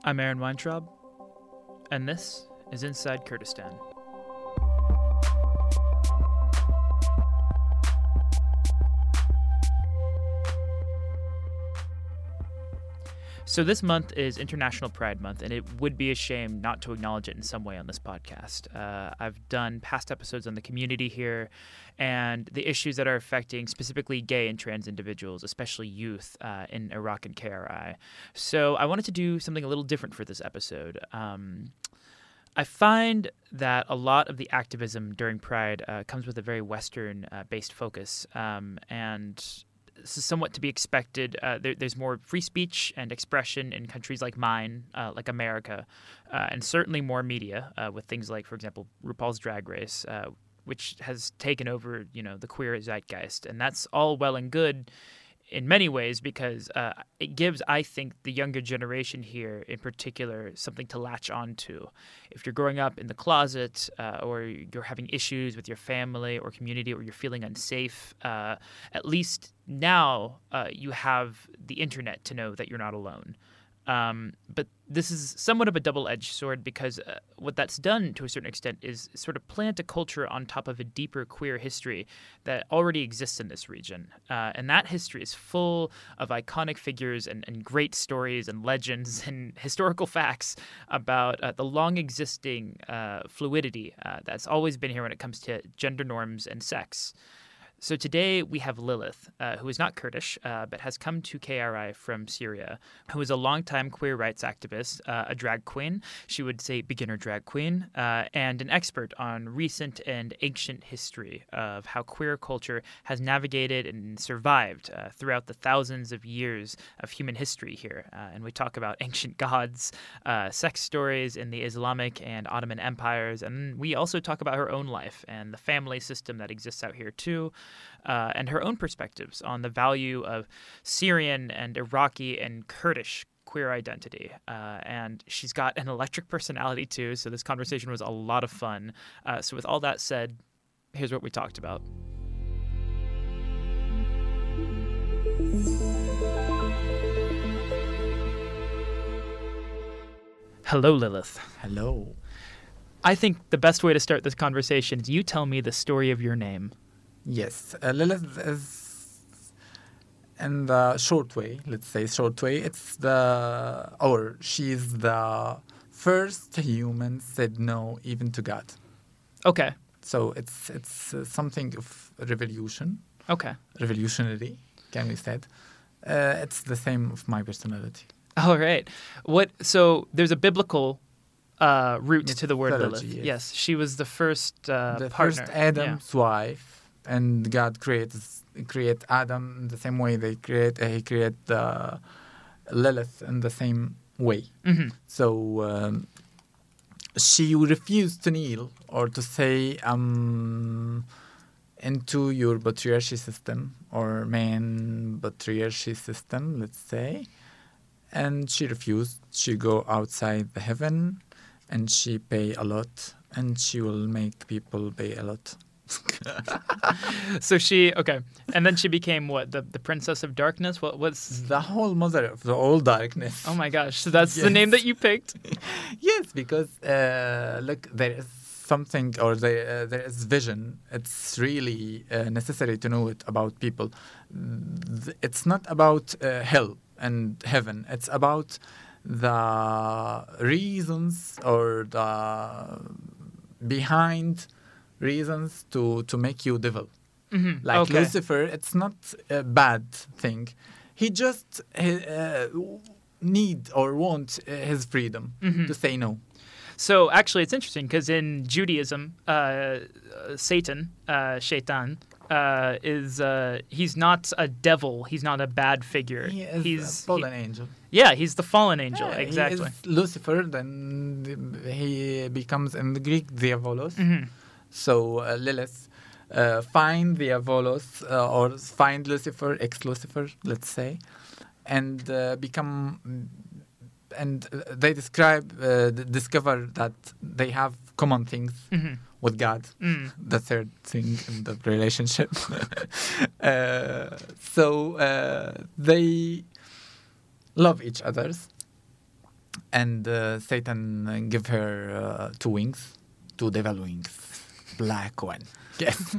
I'm Aaron Weintraub, and this is Inside Kurdistan. So this month is International Pride Month, and it would be a shame not to acknowledge it in some way on this podcast. I've done past episodes on the community here and the issues that are affecting specifically gay and trans individuals, especially youth in Iraq and KRI. So I wanted to do something a little different for this episode. I find that a lot of the activism during Pride comes with a very Western-based focus, and this is somewhat to be expected. There's more free speech and expression in countries like mine, like America, and certainly more media with things like, for example, RuPaul's Drag Race, which has taken over, the queer zeitgeist. And that's all well and good in many ways because it gives, I think, the younger generation here in particular something to latch on to. If you're growing up in the closet or you're having issues with your family or community or you're feeling unsafe, at least now you have the internet to know that you're not alone. But this is somewhat of a double-edged sword because what that's done to a certain extent is sort of plant a culture on top of a deeper queer history that already exists in this region. And that history is full of iconic figures and great stories and legends and historical facts about the long-existing fluidity that's always been here when it comes to gender norms and sex. So today we have Lilith, who is not Kurdish, but has come to KRI from Syria, who is a longtime queer rights activist, a drag queen, she would say beginner drag queen, and an expert on recent and ancient history of how queer culture has navigated and survived throughout the thousands of years of human history here. And we talk about ancient gods, sex stories in the Islamic and Ottoman empires, and we also talk about her own life and the family system that exists out here too. And her own perspectives on the value of Syrian and Iraqi and Kurdish queer identity. And she's got an electric personality too, so this conversation was a lot of fun. So with all that said, here's what we talked about. Hello, Lilith. Hello. I think the best way to start this conversation is you tell me the story of your name. Yes, Lilith is, in the short way, she's the first human said no even to God. Okay. So it's something of revolution. Okay. Revolutionary, can we say? It's the same of my personality. All right. So there's a biblical root to the word Lilith. Yes, she was the first partner. First Adam's wife. And God create Adam in the same way he created Lilith in the same way. Mm-hmm. So she refused to kneel or to say into your patriarchy system or man patriarchy system, let's say. And she refused. She go outside the heaven and she pay a lot and she will make people pay a lot. So and then she became what, the Princess of Darkness? What's the whole mother of the all darkness? Oh my gosh! So that's the name that you picked? Yes, because look, there is something, or there is vision. It's really necessary to know it about people. It's not about hell and heaven. It's about the reasons or the behind reasons to make you devil. Mm-hmm. Like Lucifer, it's not a bad thing. He just need or want his freedom to say no. So actually it's interesting because in Judaism, Satan, Shaitan, he's not a devil. He's not a bad figure. He's a fallen angel. Yeah, he's the fallen angel, exactly. He is Lucifer, then he becomes in the Greek Diabolos. Mm-hmm. So Lilith find Diabolos or find Lucifer, ex-Lucifer, let's say, and become, and they discover that they have common things with God, the third thing in the relationship. So they love each other, And Satan give her 2 wings, 2 devil wings, black one. Yes.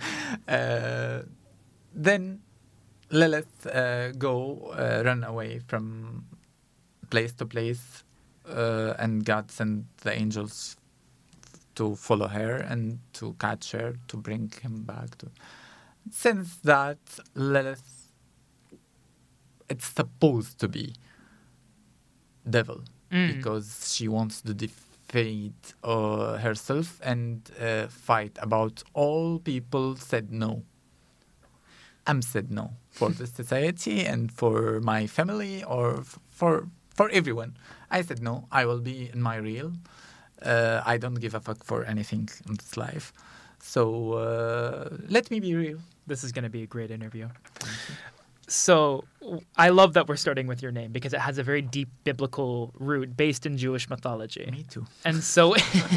Then Lilith run away from place to place, and God sent the angels to follow her and to catch her, to bring him back. Since that, Lilith, it's supposed to be devil, because she wants to defeat herself and fight about all people said no. I'm said no for the society and for my family or for everyone. I said no. I will be in my real. I don't give a fuck for anything in this life. So let me be real. This is going to be a great interview. So I love that we're starting with your name because it has a very deep biblical root based in Jewish mythology. Me too. And so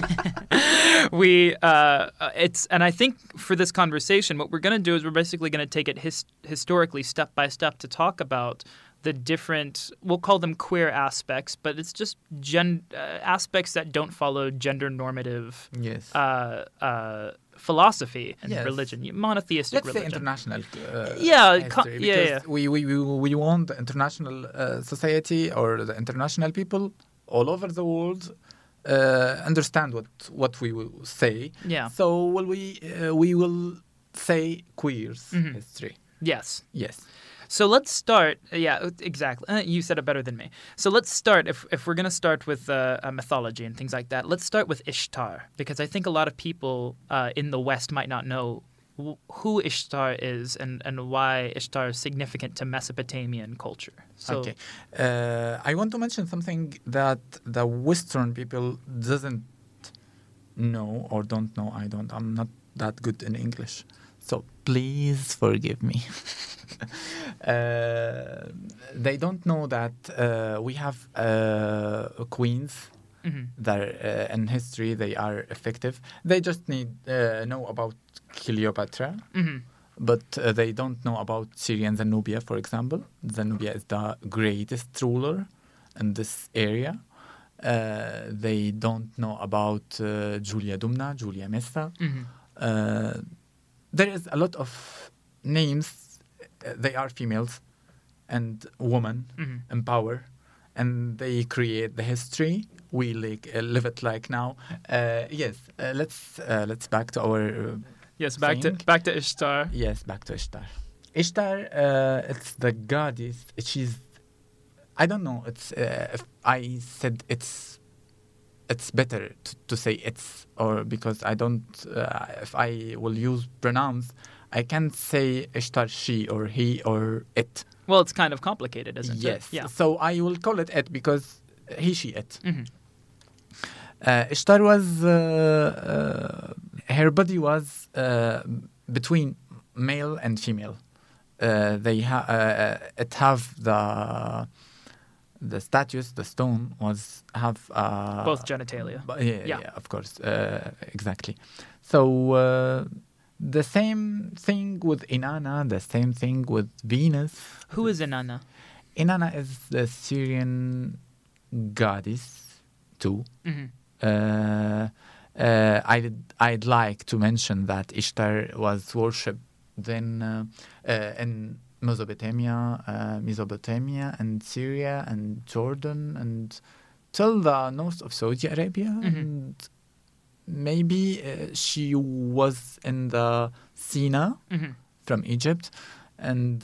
and I think for this conversation, what we're going to do is we're basically going to take it historically, step by step, to talk about the different, we'll call them queer aspects, but it's just aspects that don't follow gender normative Yes. Philosophy and Yes. religion, monotheistic Let's religion. say international. Yeah, history, because we want the international society or the international people all over the world understand what we will say. Yeah. So we will say queers history. Yes. Yes. So let's start. Yeah, exactly. You said it better than me. So let's start. If we're going to start with mythology and things like that, let's start with Ishtar, because I think a lot of people in the West might not know who Ishtar is and why Ishtar is significant to Mesopotamian culture. So, Okay. I want to mention something that the Western people doesn't know or don't know. I'm not that good in English. So please forgive me. They don't know that we have queens that in history they are effective. They just need know about Cleopatra, but they don't know about Syrian Zenobia, for example. Zenobia is the greatest ruler in this area. They don't know about Julia Dumna, Julia Messa. There is a lot of names. They are females and women in power, and they create the history. We live it like now. Yes, let's back to our back to Ishtar. Yes, back to Ishtar. Ishtar, it's the goddess. She's, I don't know. It's if I said it's better to say it's, or because I don't. If I will use pronouns, I can't say Ishtar she or he or it. Well, it's kind of complicated, isn't it? Yes. Yeah. So I will call it it because he, she, it. Ishtar was her body was between male and female. It have the statues, the stone was have both genitalia. Yeah, of course, exactly. So the same thing with Inanna, the same thing with Venus. Who is Inanna? Inanna is the Syrian goddess too. I'd like to mention that Ishtar was worshipped then in Mesopotamia and Syria and Jordan and till the north of Saudi Arabia, and maybe she was in the Sinai from Egypt, and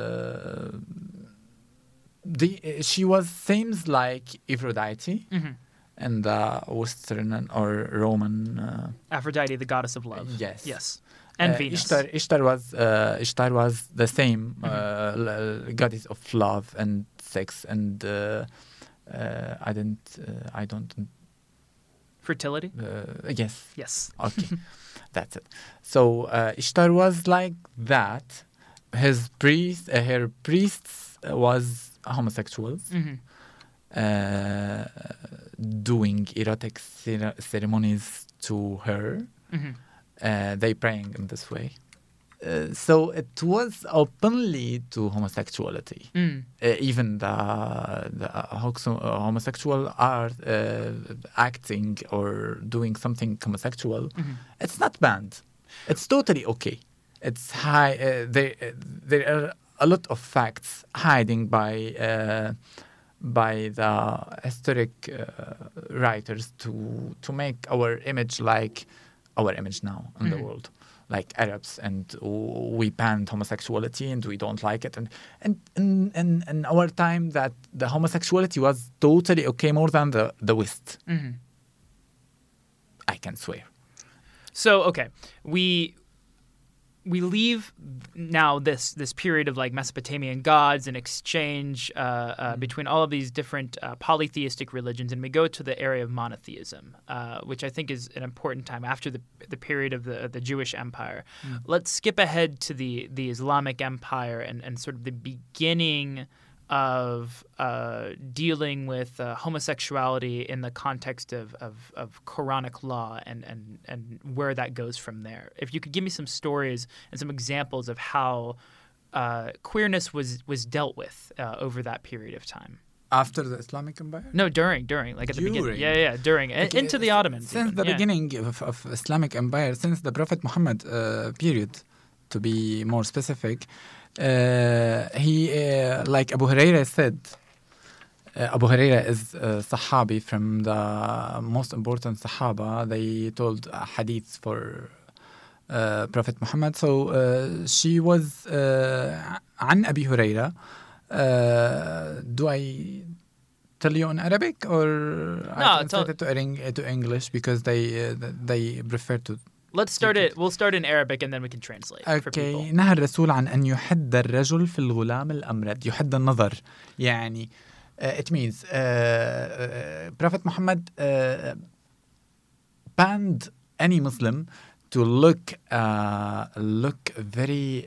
she was seems like Aphrodite. And the Western or Roman Aphrodite, the goddess of love. Yes. And Venus. Ishtar was the same goddess of love and sex and I don't. Fertility. Yes. Okay, that's it. So Ishtar was like that. Her priests was homosexuals. Doing erotic ceremonies to her. They praying in this way. so it was openly to homosexuality. Even the homosexual are acting or doing something homosexual. It's not banned. It's totally okay. It's high. There are a lot of facts hiding by the historic writers to make our image like our image now in the world, like Arabs, and we banned homosexuality and we don't like it, and in our time that the homosexuality was totally okay, more than the West. I can swear. So okay, we leave now this period of like Mesopotamian gods and exchange between all of these different polytheistic religions, and we go to the area of monotheism, which I think is an important time after the period of the Jewish Empire. Let's skip ahead to the Islamic Empire and sort of the beginning of dealing with homosexuality in the context of Quranic law and where that goes from there. If you could give me some stories and some examples of how queerness was dealt with over that period of time. After the Islamic Empire? No, during, like at the beginning. Yeah, during. Okay. Into the Ottomans. Since even. the beginning of Islamic Empire, since the Prophet Muhammad period, to be more specific, he, like Abu Huraira said, Abu Huraira is a Sahabi from the most important Sahaba. They told a hadith for Prophet Muhammad. So she was عن أبي هريرة. Do I tell you in Arabic or I translate it to English because they prefer to. Let's start it. We'll start in Arabic and then we can translate for people. نهى الرسول عن أن يحد الرجل في الغلام الأمرد. يحد النظر. يعني it means Prophet Muhammad banned any Muslim to look very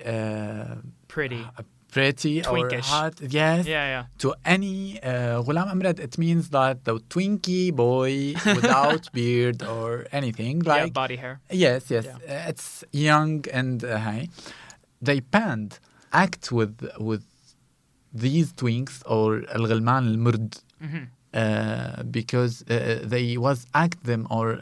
pretty twinkish. Or hot. Yes. Yeah. To any غلام أمرد, it means that the twinkie boy without beard or anything, like body hair. Yes. Yeah. It's young and high. They banned act with these twinks or الغلمان المرد because they was act them or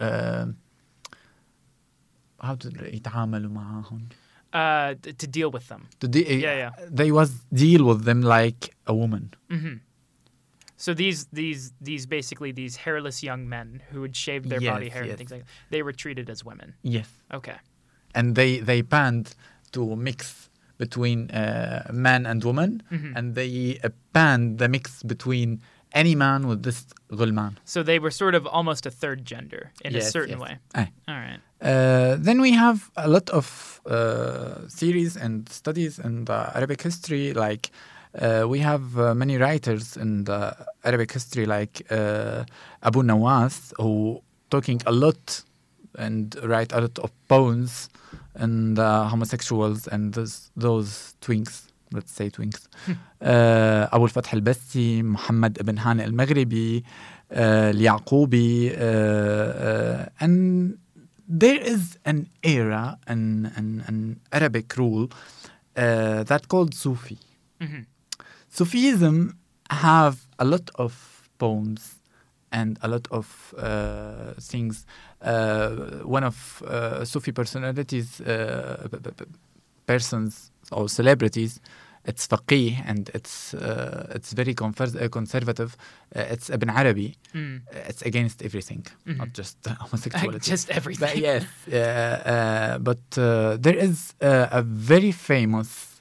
how to يتعاملوا معهم. To deal with them. They was deal with them like a woman. So these basically these hairless young men who would shave their body hair and things like that, they were treated as women. Yes. Okay. And they banned to mix between man and woman, and they banned the mix between any man with this غلمان. So they were sort of almost a third gender in a certain way. All right. Then we have a lot of theories and studies in the Arabic history. Like we have many writers in the Arabic history, like Abu Nawas, who talking a lot and write a lot of poems and homosexuals and those twinks. Let's say twinks. أبو الفتح البسي, محمد ابن هانئ المغربي, اليعقوبي, and there is an era, an Arabic rule that called Sufi. Sufism have a lot of poems and a lot of things. One of Sufi persons or celebrities, it's faqih and it's very conservative. It's Ibn Arabi. It's against everything, not just homosexuality. Just everything. But yes, but there is a very famous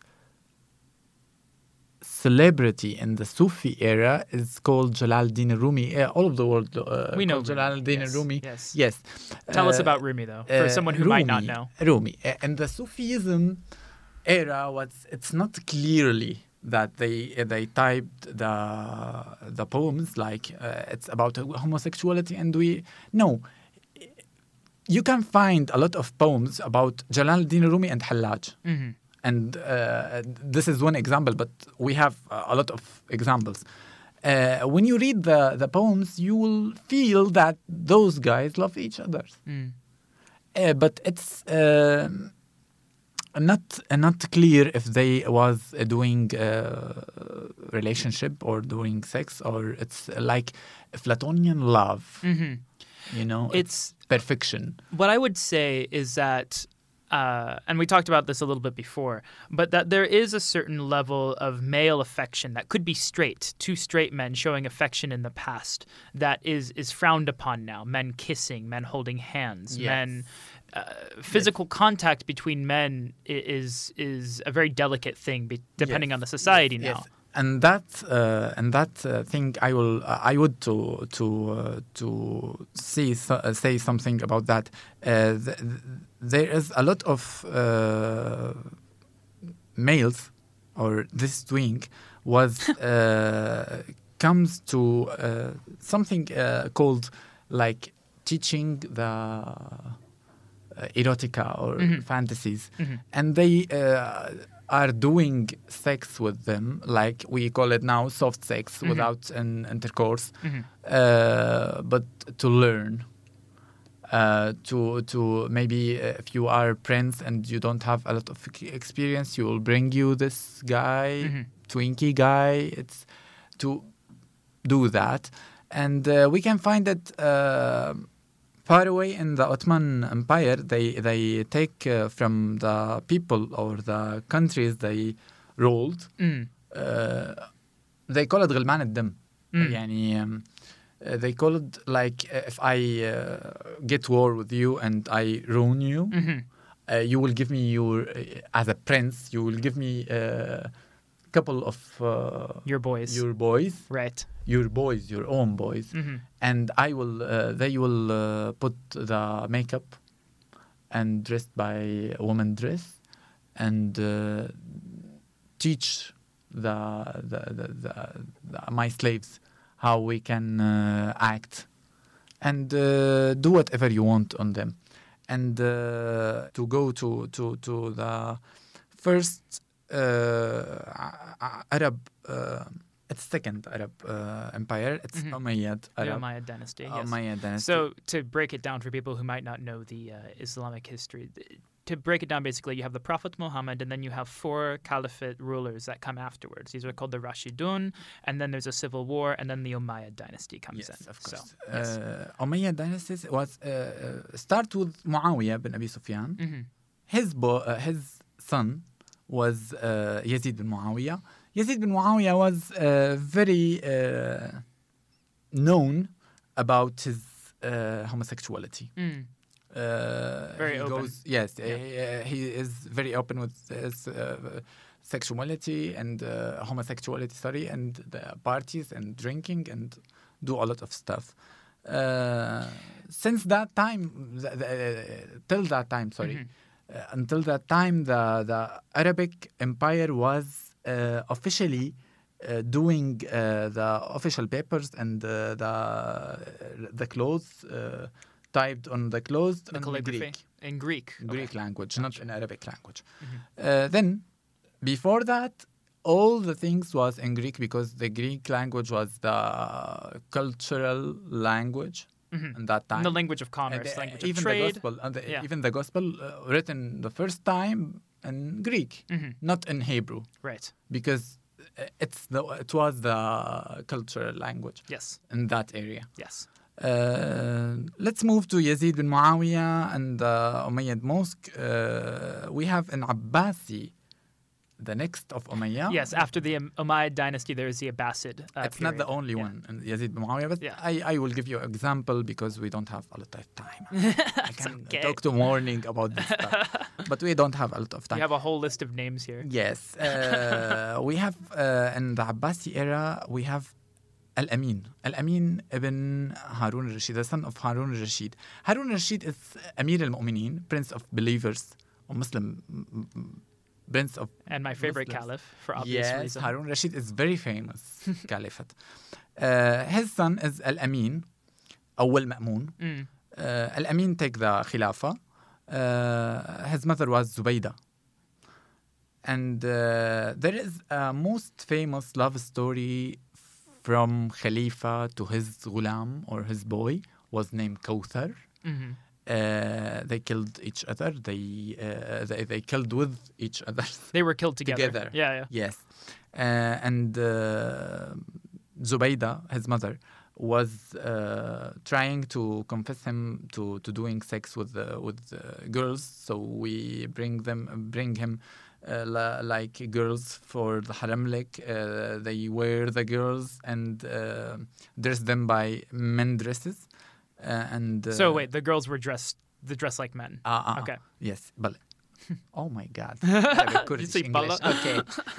celebrity in the Sufi era is called Jalaluddin Rumi. All of the world we know Jalaluddin Rumi. Yes. Tell us about Rumi though, for someone who might not know. Rumi. And the Sufism era it's not clearly that they typed the poems like it's about homosexuality, and you can find a lot of poems about Jalaluddin Rumi and Hallaj. And this is one example, but we have a lot of examples. When you read the poems, you will feel that those guys love each other. But it's not clear if they was doing relationship or doing sex, or it's like Platonian love. You know, it's perfection. What I would say is that, and we talked about this a little bit before, but that there is a certain level of male affection that could be straight, two straight men showing affection in the past, that is frowned upon now. Men kissing, men holding hands, men. Physical contact between men is a very delicate thing, depending on the society now. Yes. And that thing, I would to say something about that. There is a lot of males, or this doing was comes to something called like teaching the erotica or fantasies, and they are doing sex with them, like we call it now soft sex, without an intercourse, but to learn, to maybe if you are prince and you don't have a lot of experience, you will bring you this guy, Twinkie guy. It's to do that, and we can find it far away in the Ottoman Empire. They take from the people or the countries they ruled. They call it غلمان الدم. يعني they call it like if I get war with you and I ruin you, you will give me your as a prince. You will give me a couple of your boys, right? Your boys, your own boys, and I will. They will put the makeup and dressed by a woman dress, and teach my slaves how we can act, and do whatever you want on them, and to go to the first Arab. It's second Arab empire. It's Umayyad Arab. The Umayyad dynasty. Yes. Umayyad dynasty. So to break it down for people who might not know the Islamic history, to break it down, basically, you have the Prophet Muhammad, and then you have 4 caliphate rulers that come afterwards. These are called the Rashidun, and then there's a civil war, and then the Umayyad dynasty comes in. Yes, of course. So, Umayyad dynasty was start with Muawiyah bin Abi Sufyan. His son was Yazid bin Muawiyah. Yazid bin Muawiyah was very known about his homosexuality. Very open. He is very open with his sexuality and homosexuality, and the parties and drinking and do a lot of stuff. Since that time, until that time, the Arabic Empire was officially doing the official papers and the clothes typed on the clothes the calligraphy in Greek language, not in Arabic language. Then, before that, all the things was in Greek, because the Greek language was the cultural language in that time. The language of commerce, language of even trade. The gospel, even the gospel written the first time in Greek, not in Hebrew. Right. Because it was the cultural language. Yes. In that area. Yes. Let's move to Yazid bin Muawiyah and the Umayyad Mosque. We have an Abbasi, the next of Umayyah. Yes, after the Umayyad dynasty, there is the Abbasid It's period. not the only one, Yazid bin Muawiyah, but I will give you an example because we don't have a lot of time. I can talk to morning about this stuff, but we don't have a lot of time. You have a whole list of names here. Yes. We have, in the Abbasi era, we have Al-Amin. Al-Amin ibn Harun al-Rashid, the son of Harun al-Rashid. Harun al-Rashid is Amir al-Mu'mineen, prince of believers, or Muslim prince of and my favorite Muslims. caliph, for obvious reasons. Harun al-Rashid is very famous caliphate. His son is Al-Amin, Awwal Ma'mun. Al-Amin take the Khilafah. His mother was Zubaydah. And there is a most famous love story from Khalifa to his ghulam, or his boy, was named Kawthar. They killed each other. They killed with each other. They were killed together. Yeah. Yes. And Zubaydah, his mother, was trying to convince him to doing sex with girls. So we bring him like girls for the haram. They wear the girls and dress them by men dresses. So wait, the girls were dressed like men. Okay. Yes, but oh my God, You say English. Okay.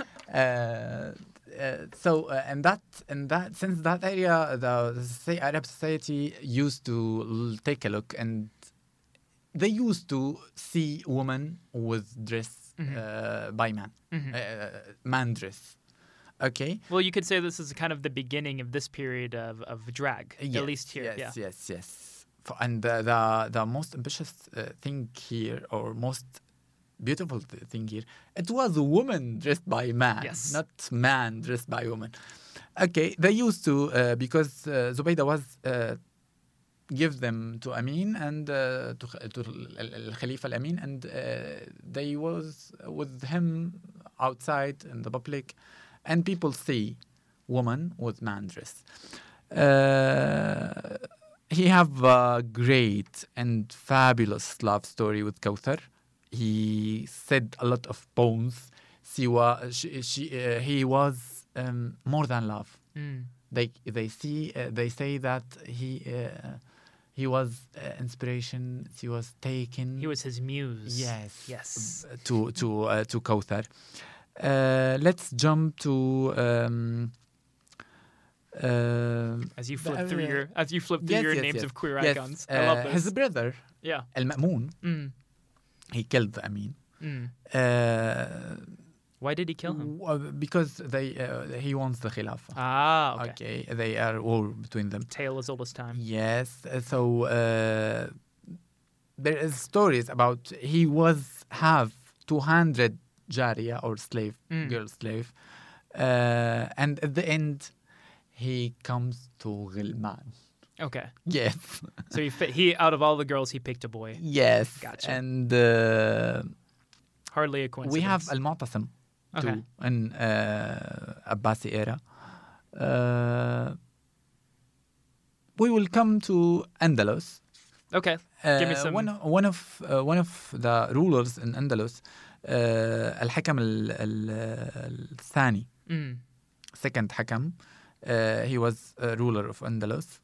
And that since that area, the Arab society used to take a look, and they used to see women with dress by man, man dress. Okay. Well, you could say this is kind of the beginning of this period of drag, Yes, at least here. Yes. And the most ambitious thing here, or most beautiful thing here, it was a woman dressed by man, not man dressed by woman. Okay, they used to because Zubaydah was give them to Amin and to Khalifa al-Amin, and they was with him outside in the public, and people see woman with man dress. He have a great and fabulous love story with Kawthar. He said a lot of poems. He was more than love. They say that he was inspiration. He was taken. He was his muse. Yes. To Kawthar. Let's jump to. As you flip through your names of queer icons, I love this. His brother, Al-Ma'mun, he killed Amin. Why did he kill him? Because he wants the Khilafah. Okay. They are war between them. Tale as old as time. Yes. So there is stories about he have 200 jariya or slave, girl slave, and at the end he comes to Ghilman. Okay. Yes. So he out of all the girls he picked a boy. Yes. Gotcha. And hardly a coincidence. we have Al-Mu'tasim too in Abbasi era. We will come to Andalus. Okay. Give me some. One of the rulers in Andalus, Al-Hakam al-Thani, second Hakam. He was a ruler of Andalus.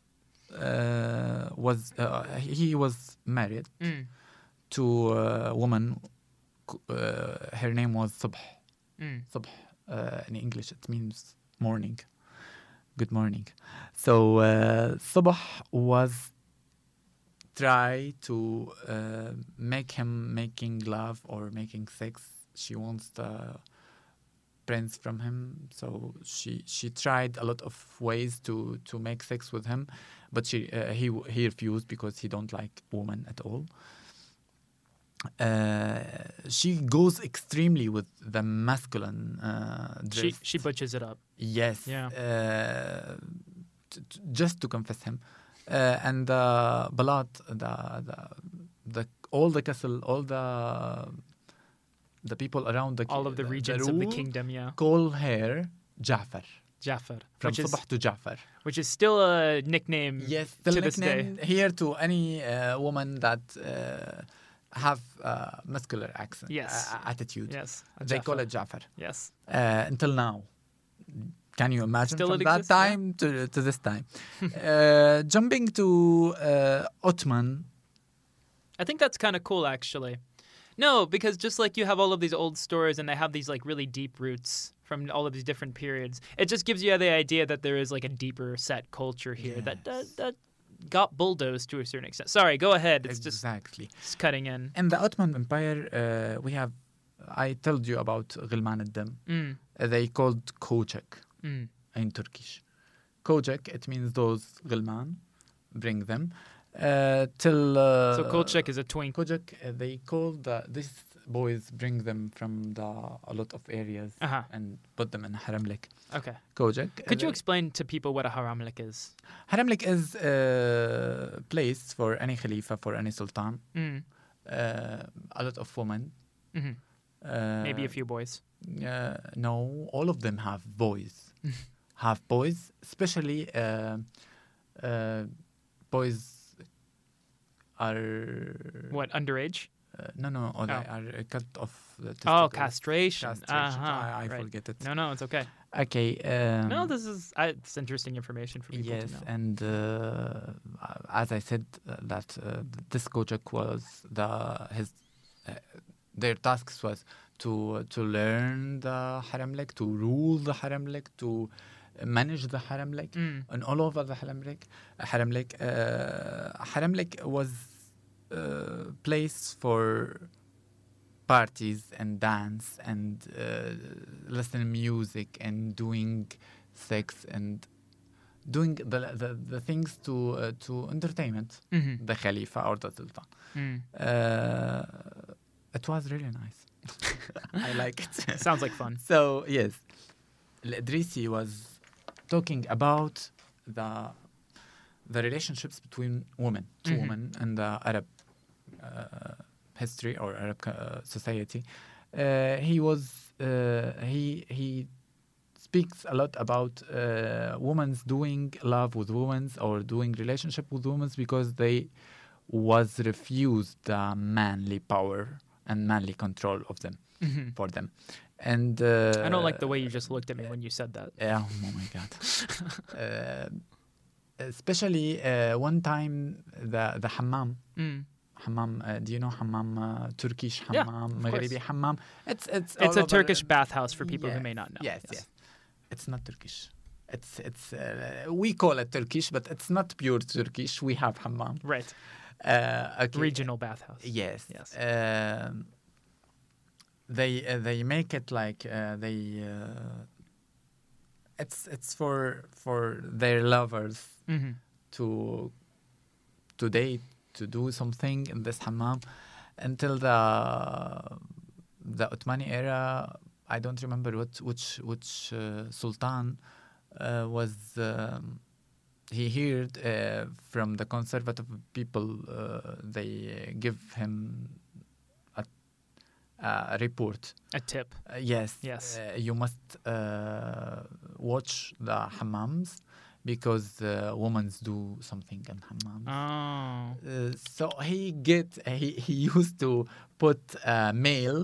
He was married to a woman. Her name was Subh. Subh in English it means morning. Good morning. So Subh was try to make him making love or making sex. She wants the prince from him, so she tried a lot of ways to make sex with him, but he refused because he don't like women at all. She goes extremely with the masculine dress. She butches it up. Yes. Yeah. Just to confess him, and the Balat, the all the castle, all the people around all of the regions of the kingdom, call her Ja'far. From Subh to Ja'far, which is still a nickname. Yes, still to this day here to any woman that have muscular accent, attitude. Yes, they call it Ja'far. Yes, until now. Can you imagine still from that time to this time? Jumping to Ottoman. I think that's kind of cool, actually. No, because just like you have all of these old stories and they have these like really deep roots from all of these different periods, it just gives you the idea that there is like a deeper set culture here that got bulldozed to a certain extent. Sorry, go ahead. It's exactly just cutting in. In the Ottoman Empire, we have, I told you about Ghilman al-Dam. They called Kochak in Turkish. Kochak, it means those Ghilman, bring them. So Kolchak is a twink. Kochak, they call this boys bring them from a lot of areas Uh-huh. and put them in haramlik. Okay. Kojak. Could you explain to people what a haramlik is? Haramlik is a place for any khalifa, for any sultan. Mm. A lot of women. Hmm. Maybe a few boys. No, all of them have boys. Have boys, especially boys are... What, underage? No, or they Oh. are cut off the Oh, testicles. castration. Castration. Uh-huh. I Right. forget it. No, it's okay. Okay. No, this is it's interesting information for people Yes, to know. and as I said, that this Kojak was their tasks was to learn the haramlik, to rule the haramlik, to manage the haramlik, and all over the haramlik. Haramlik was a place for parties and dance and listening music and doing sex and doing the things to entertainment the Khalifa or the Sultan. It was really nice. I like it. Sounds like fun. So yes, Al-Idrisi was talking about the relationships between women, two women in the Arab history or Arab society. He speaks a lot about women's doing love with women or doing relationship with women because they was refused the manly power and manly control of them for them. And I don't like the way you just looked at me when you said that. oh my god. Especially one time the hammam. Hammam, do you know hammam? Turkish hammam, Yeah, Maghribi hammam. It's It's a Turkish bathhouse for people who may not know. Yes. It's not Turkish. It's we call it Turkish, but it's not pure Turkish. We have hammam. Right. Okay. Regional bathhouse. Yes. Yes. They make it like it's for their lovers to date, to do something in this hammam until the Ottoman era. I don't remember which sultan was. He heard from the conservative people. They give him a report. A tip. Yes. You must watch the hammams because women do something in hammams. Oh. So he used to put male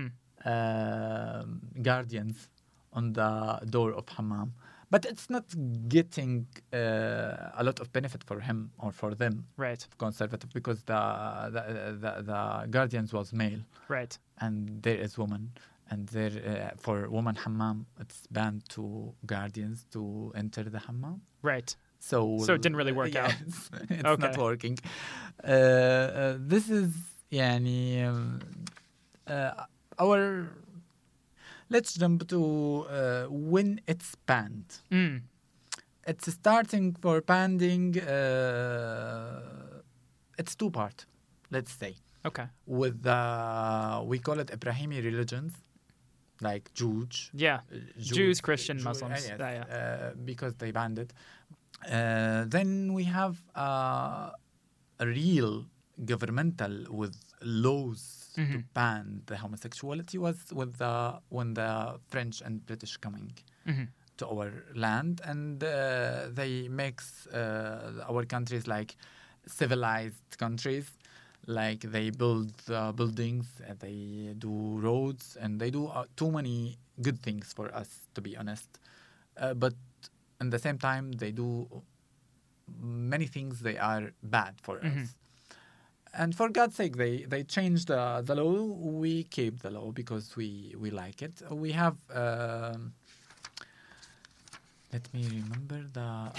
guardians on the door of hammam, but it's not getting a lot of benefit for him or for them. Right. Conservative, because the guardians was male. Right. And there is woman, and there for woman hammam, it's banned to guardians to enter the hammam. Right. So it didn't really work out. It's Okay. not working. This is our. Let's jump to when it's banned. It's starting for banding. It's two-part, let's say. Okay. With we call it Ibrahimi religions, like Jews. Yeah. Jews, Christian, Muslims. Yes, Yeah. because they banned it. Then we have a real governmental with laws to ban the homosexuality was when the French and British coming to our land, and they makes our countries like civilized countries. Like they build buildings, they do roads, and they do too many good things for us, to be honest. But at the same time, they do many things they are bad for us. And for God's sake, they changed the law. We keep the law because we like it. We have, let me remember, the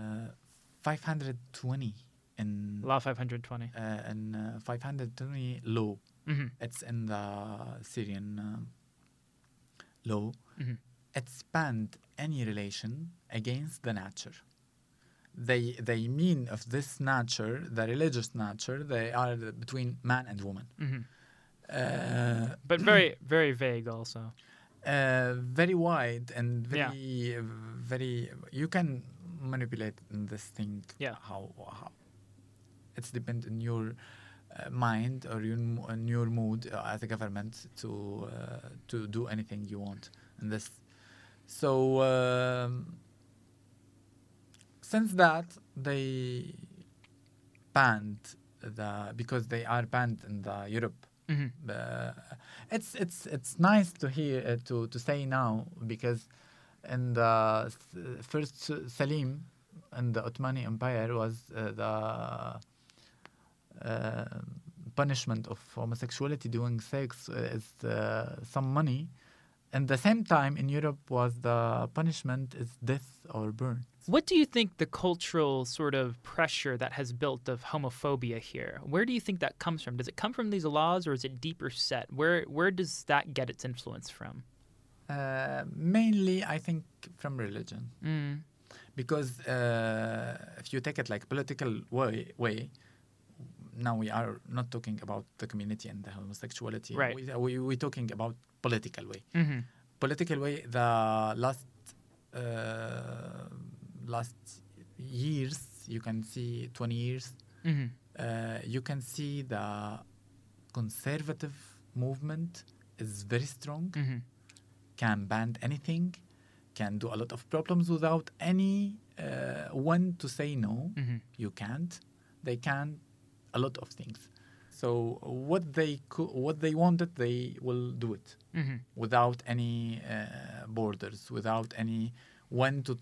520 in Law 520. and 520 law. It's in the Syrian law. It's banned any relation against the nature. They mean of this nature, the religious nature, they are between man and woman. But very, very vague also. Very wide and Yeah. very. You can manipulate this thing. Yeah. How it's depend on your mind or on your mood as a government to do anything you want in this. So since that they banned because they are banned in the Europe. Hmm. It's nice to hear to say now because in the first Salim in the Ottoman Empire was the punishment of homosexuality doing sex is some money. And the same time in Europe was the punishment is death or burn. What do you think the cultural sort of pressure that has built of homophobia here? Where do you think that comes from? Does it come from these laws or is it deeper set? Where does that get its influence from? Mainly, I think from religion. Mm. Because if you take it like political way, now we are not talking about the community and the homosexuality. Right. We're talking about political way. Mm-hmm. Political way, the last years, you can see 20 years, Mm-hmm. you can see the conservative movement is very strong, Mm-hmm. can ban anything, can do a lot of problems without any one to say no. Mm-hmm. You can't. They can a lot of things. So what they wanted, they will do it Mm-hmm. without any borders, without any one to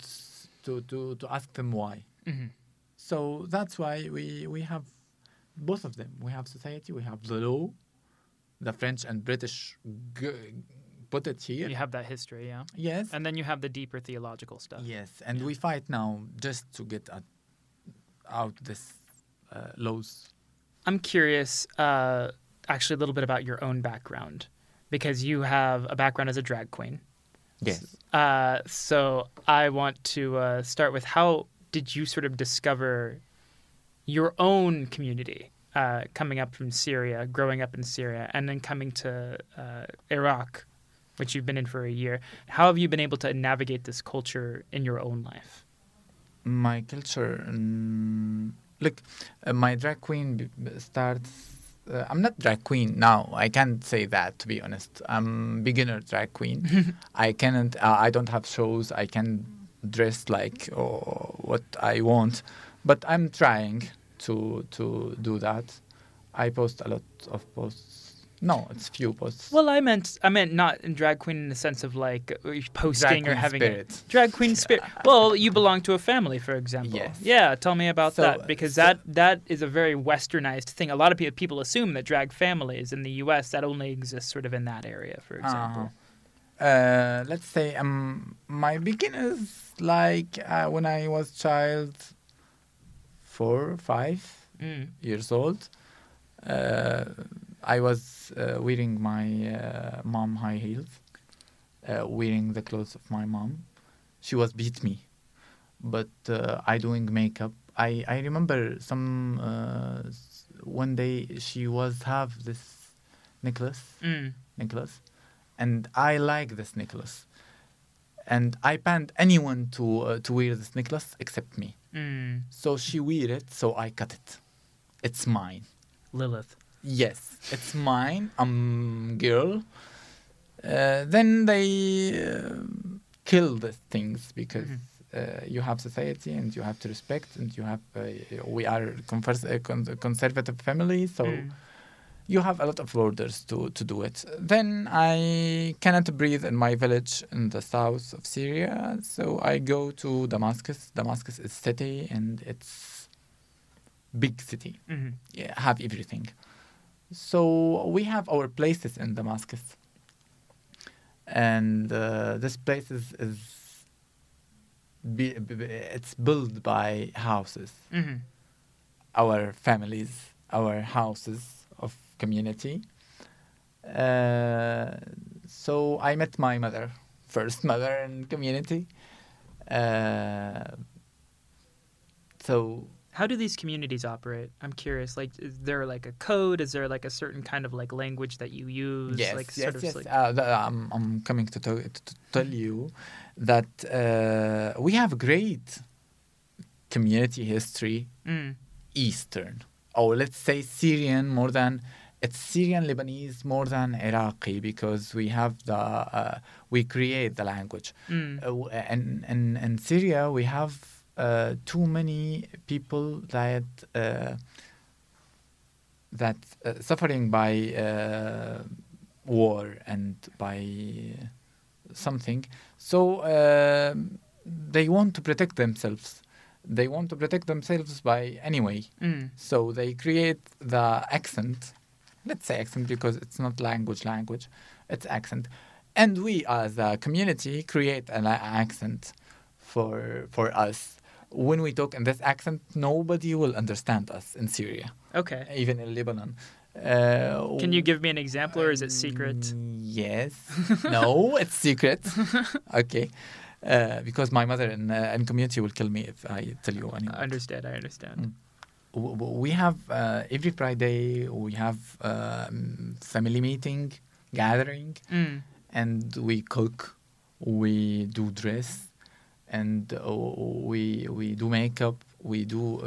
ask them why. Mm-hmm. So that's why we have both of them. We have society, we have the law. The French and British put it here. You have that history, yeah. Yes. And then you have the deeper theological stuff. Yes, and we fight now just to get out this laws. I'm curious, actually, a little bit about your own background, because you have a background as a drag queen. Yes. So I want to start with, how did you sort of discover your own community, coming up from Syria, growing up in Syria, and then coming to Iraq, which you've been in for a year? How have you been able to navigate this culture in your own life? My culture, look, my drag queen starts. I'm not drag queen now. I can't say that, to be honest. I'm beginner drag queen. I cannot. I don't have shows. I can dress like what I want, but I'm trying to do that. I post a lot of posts. No, it's few posts. Well, I meant not in drag queen in the sense of like posting Drag or queen having spirit. a drag queen spirit. Well, you belong to a family, for example. Yes. Yeah, tell me about So, that, because that is a very westernized thing. A lot of people assume that drag families in the U.S. that only exists sort of in that area, for example. Let's say my beginners, like when I was child, 4, 5 years old. I was wearing my mom high heels, wearing the clothes of my mom. She was beat me, but I doing makeup. I remember some one day she was have this necklace, and I like this necklace, and I banned anyone to wear this necklace except me. So she wear it, so I cut it. It's mine. Lilith. Yes, it's mine. I'm girl. Then they kill these things because you have society and you have to respect, and you have we are conservative family, so you have a lot of orders to do it. Then I cannot breathe in my village in the south of Syria, so I go to Damascus. Damascus is city and it's big city. Yeah, have everything. So we have our places in Damascus, and this place is it's built by houses. Our families, our houses of community. So I met my first mother in community. So How do these communities operate? I'm curious. Like, is there like a code? Is there like a certain kind of like language that you use? Yes, like, yes, sort of yes. like, I'm coming to tell you that we have great community history, Eastern, or let's say Syrian more than it's Syrian Lebanese more than Iraqi, because we have we create the language. And in Syria we have too many people that suffering by war and by something. So they want to protect themselves. They want to protect themselves by anyway. So they create the accent. Let's say accent because it's not language. It's accent. And we as a community create an accent for us. When we talk in this accent, nobody will understand us in Syria. okay. Even in Lebanon. Can you give me an example, or is it secret? Yes. No, it's secret. Okay. Because my mother and community will kill me if I tell you anything. I understand. We have every Friday we have family meeting, gathering, and we cook, we do dress, and we do makeup, we do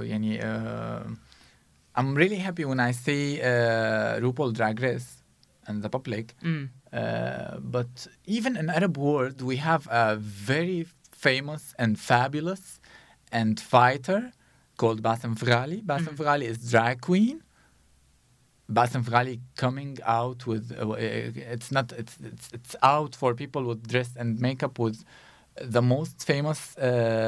I'm really happy when I see RuPaul Drag Race in the public. But even in Arab world, we have a very famous and fabulous and fighter called Bassem Fghali. Bassem Fghali is drag queen. Bassem Fghali coming out with it's out for people with dress and makeup with the most famous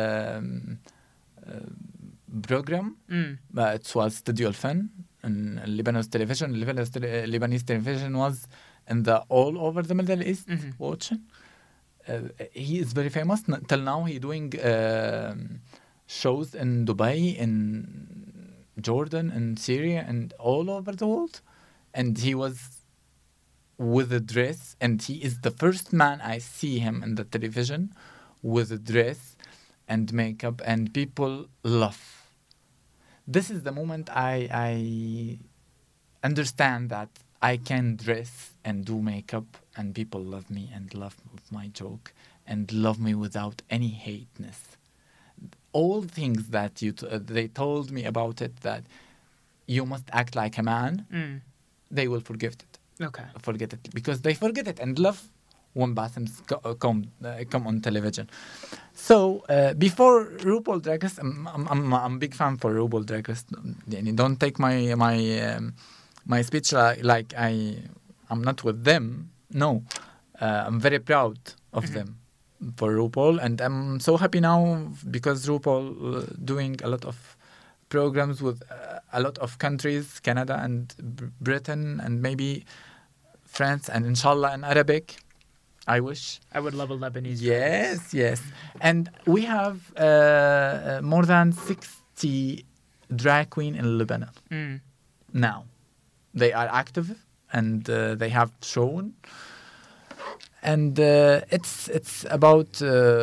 program. It was Studio Al-Fan in Lebanese television. Lebanese television was in the all over the Middle East watching. He is very famous. Till now he doing shows in Dubai, in Jordan, in Syria, and all over the world. And he was with a dress, and he is the first man I see him in the television with a dress and makeup, and people love. This is the moment I understand that I can dress and do makeup, and people love me and love my joke and love me without any hateness. All things that they told me about it, that you must act like a man, they will forget it. Okay. Forget it, because they forget it and love when Bassem's come on television. So before RuPaul Drag Race, I'm a big fan for RuPaul Drag Race. Don't take my speech like I'm not with them. No, I'm very proud of them for RuPaul, and I'm so happy now because RuPaul doing a lot of programs with a lot of countries, Canada and Britain, and maybe France, and inshallah in Arabic. I wish. I would love a Lebanese. Yes. And we have more than 60 drag queen in Lebanon now. They are active and they have shown. And it's about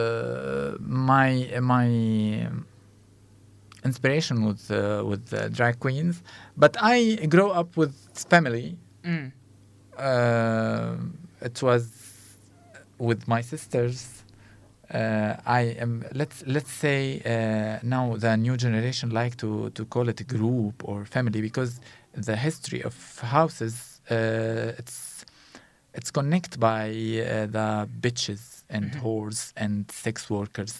my inspiration with drag queens. But I grew up with family. It was with my sisters. I am let's say now the new generation like to call it a group or family, because the history of houses it's connected by the bitches and whores and sex workers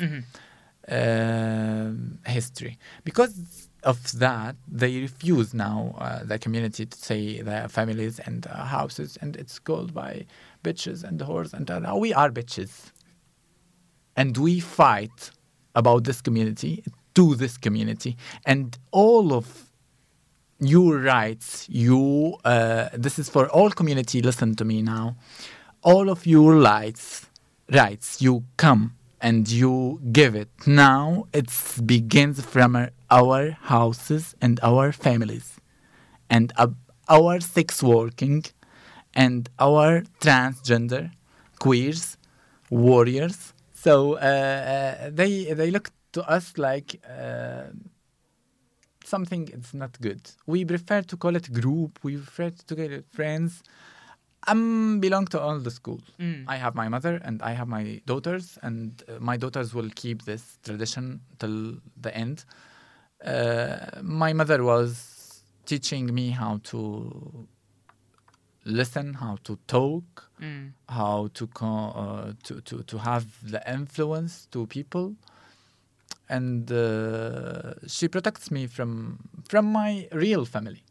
history. Because of that, they refuse now the community to say the families and houses, and it's called by bitches and whores, and now we are bitches, and we fight about this community to this community, and all of your rights. This is for all community. Listen to me now. All of your rights. You come and you give it. Now it begins from our houses and our families, and our sex working, and our transgender, queers, warriors. So they look to us like something it's not good. We prefer to call it group. We prefer to call it friends. Belong to all the schools. I have my mother and I have my daughters, and my daughters will keep this tradition till the end. My mother was teaching me how to listen, how to talk, how to have the influence to people, and she protects me from my real family.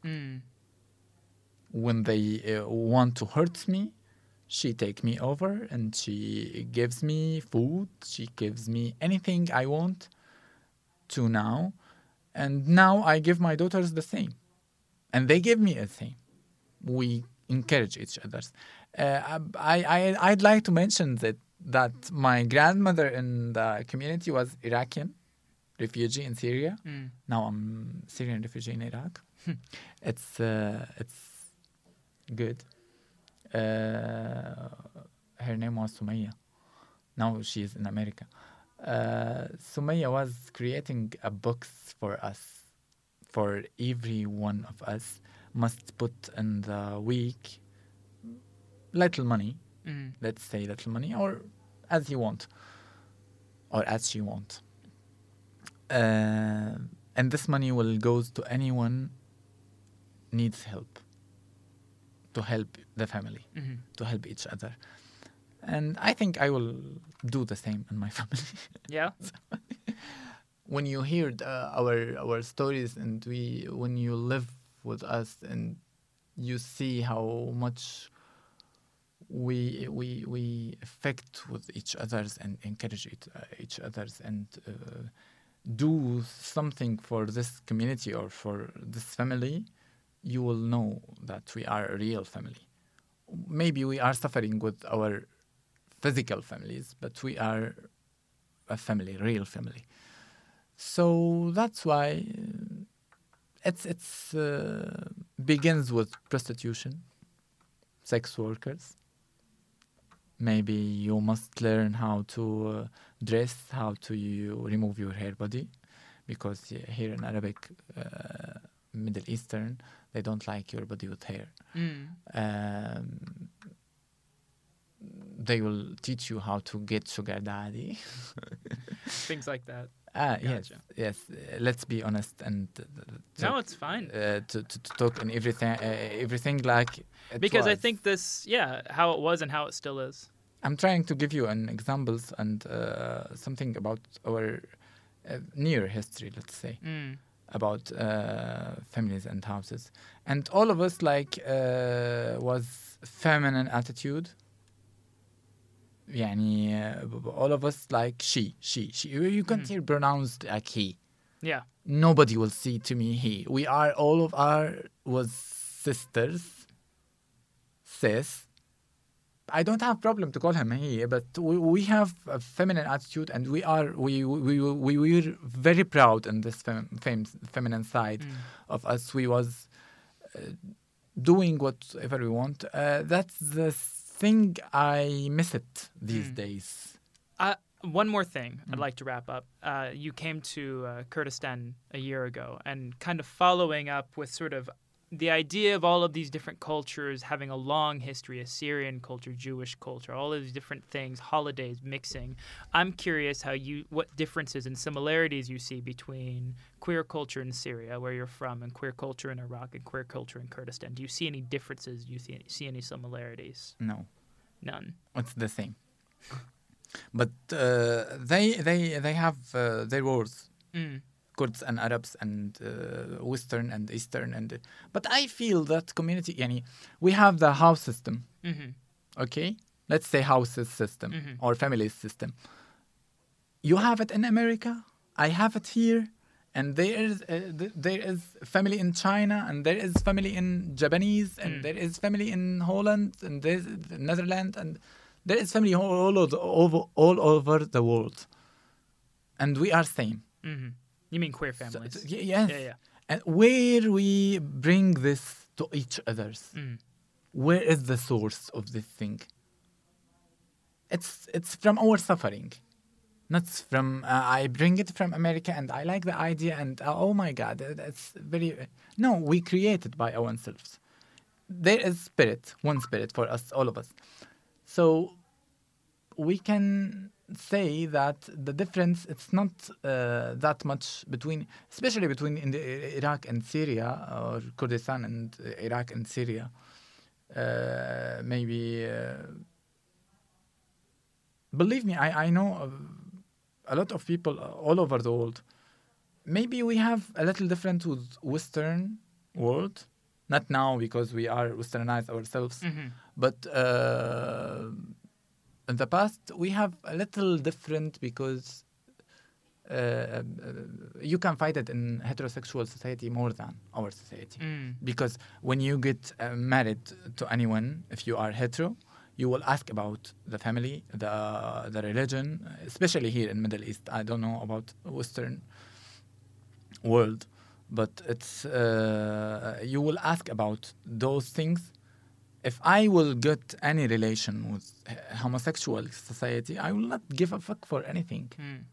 When they want to hurt me, she take me over and she gives me food. She gives me anything I want to now. And now I give my daughters the same. And they give me the same. We encourage each other. I'd like to mention that my grandmother in the community was Iraqi refugee in Syria. Now I'm Syrian refugee in Iraq. It's good. Her name was Sumaya. Now she is in America. Sumaya was creating a box for us. For every one of us must put in the week little money. Let's say little money, or as you want, or as she want. And this money will goes to anyone needs help. To help the family, to help each other. And I think I will do the same in my family. Yeah. When you hear our stories and when you live with us and you see how much we affect with each others and encourage each others and do something for this community or for this family, you will know that we are a real family. Maybe we are suffering with our physical families, but we are a family, real family. So that's why it's begins with prostitution, sex workers. Maybe you must learn how to dress, how to remove your hair body, because here in Arabic, Middle Eastern, they don't like your body with hair. They will teach you how to get sugar daddy. Things like that. Gotcha. Yes. Let's be honest and no, it's fine. To talk in everything like it because was. I think this, how it was and how it still is. I'm trying to give you an examples and something about our near history, let's say, about families and houses, and all of us was feminine attitude. All of us like she. You can't hear pronounced like he. Yeah. Nobody will see to me he. We are all of our was sisters. Sis. I don't have problem to call him he, but we have a feminine attitude, and we were very proud in this feminine side of us. We was doing whatever we want. That's the thing I miss it these days. One more thing I'd like to wrap up. You came to Kurdistan a year ago, and kind of following up with sort of the idea of all of these different cultures having a long history, Assyrian culture, Jewish culture, all of these different things, holidays, mixing. I'm curious what differences and similarities you see between queer culture in Syria, where you're from, and queer culture in Iraq and queer culture in Kurdistan. Do you see any differences? Do you see any similarities? No. None. It's the same. But they have their wars. Kurds and Arabs and Western and Eastern but I feel that community, we have the house system. Okay, let's say houses system or family system. You have it in America, I have it here, and there is family in China, and there is family in Japanese, and there is family in Holland, and there's Netherlands, and there is family all over the world, and we are same. You mean queer families? So, yes. Yeah. And where we bring this to each others, where is the source of this thing? It's from our suffering. Not from I bring it from America and I like the idea and oh my God, that's very. No, we create it by ourselves. There is spirit, one spirit for us, all of us. So we can say that the difference, it's not that much between, especially between in the Iraq and Syria, or Kurdistan and Iraq and Syria. Maybe, believe me, I know a lot of people all over the world. Maybe we have a little different with Western world. Not now because we are westernized ourselves, but in the past we have a little different because you can find it in heterosexual society more than our society. Because when you get married to anyone, if you are hetero, you will ask about the family, the religion, especially here in Middle East. I don't know about Western world, but it's you will ask about those things. If I will get any relation with homosexual society, I will not give a fuck for anything.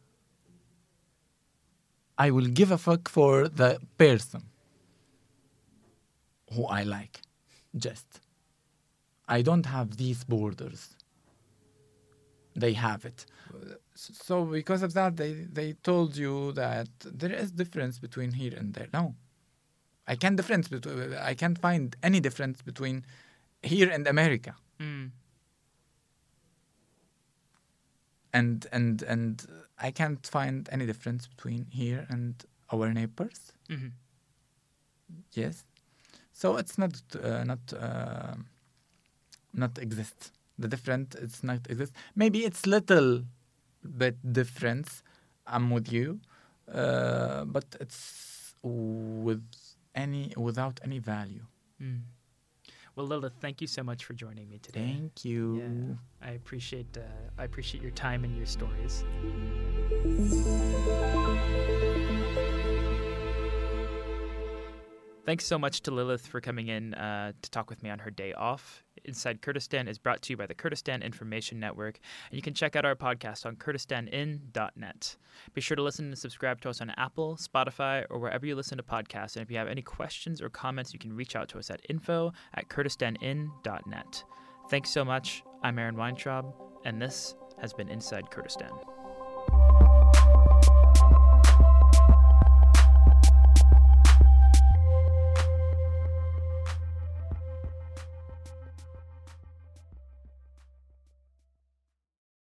I will give a fuck for the person who I like. Just. I don't have these borders. They have it. So because of that, they told you that there is difference between here and there. No. I can't find any difference between here and America. And I can't find any difference between here and our neighbors. Yes. So it's not exist. The different, it's not exist. Maybe it's little bit difference. I'm with you, but it's without any value. Well, Lilith, thank you so much for joining me today. Thank you. Yeah, I appreciate your time and your stories. Thanks so much to Lilith for coming in to talk with me on her day off. Inside Kurdistan is brought to you by the Kurdistan Information Network, and you can check out our podcast on kurdistanin.net. Be sure to listen and subscribe to us on Apple, Spotify, or wherever you listen to podcasts. And if you have any questions or comments, you can reach out to us at info@kurdistanin.net. Thanks so much. I'm Aaron Weintraub, and this has been Inside Kurdistan.